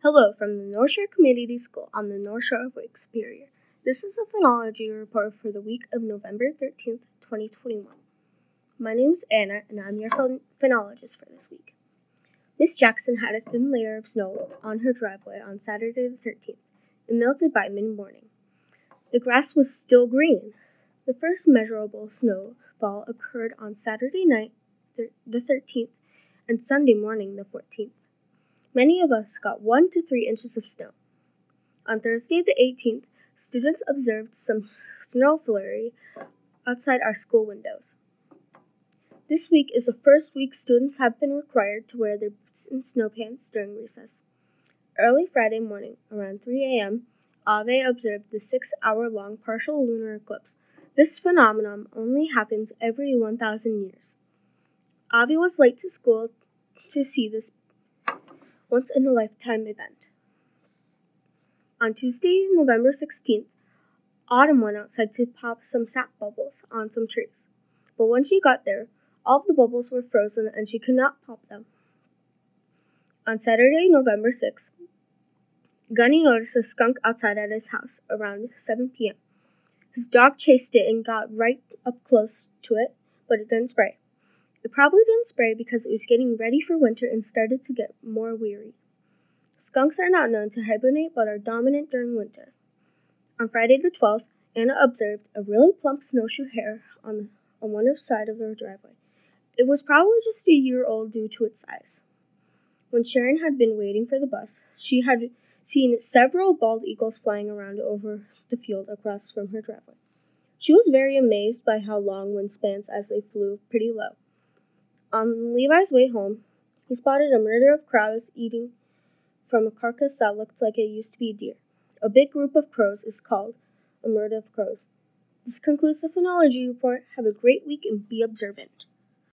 Hello from the North Shore Community School on the North Shore of Lake Superior. This is a phonology report for the week of November 13th, 2021. My name is Anna, and I'm your phonologist for this week. Miss Jackson had a thin layer of snow on her driveway on Saturday the 13th. It melted by mid-morning. The grass was still green. The first measurable snowfall occurred on Saturday night, the 13th, and Sunday morning, the 14th. Many of us got 1 to 3 inches of snow. On Thursday the 18th, students observed some snow flurry outside our school windows. This week is the first week students have been required to wear their boots and snow pants during recess. Early Friday morning, around 3 a.m., Ave observed the 6-hour-long partial lunar eclipse. This phenomenon only happens every 1,000 years. Ave was late to school to see this once-in-a-lifetime event. On Tuesday, November 16th, Autumn went outside to pop some sap bubbles on some trees. But when she got there, all of the bubbles were frozen and she could not pop them. On Saturday, November 6th, Gunny noticed a skunk outside at his house around 7 p.m. His dog chased it and got right up close to it, but it didn't spray. It probably didn't spray because it was getting ready for winter and started to get more weary. Skunks are not known to hibernate but are dominant during winter. On Friday the 12th, Anna observed a really plump snowshoe hare on one side of her driveway. It was probably just a year old due to its size. When Sharon had been waiting for the bus, she had seen several bald eagles flying around over the field across from her driveway. She was very amazed by how long windspans as they flew pretty low. On Levi's way home, he spotted a murder of crows eating from a carcass that looked like it used to be a deer. A big group of crows is called a murder of crows. This concludes the phonology report. Have a great week and be observant.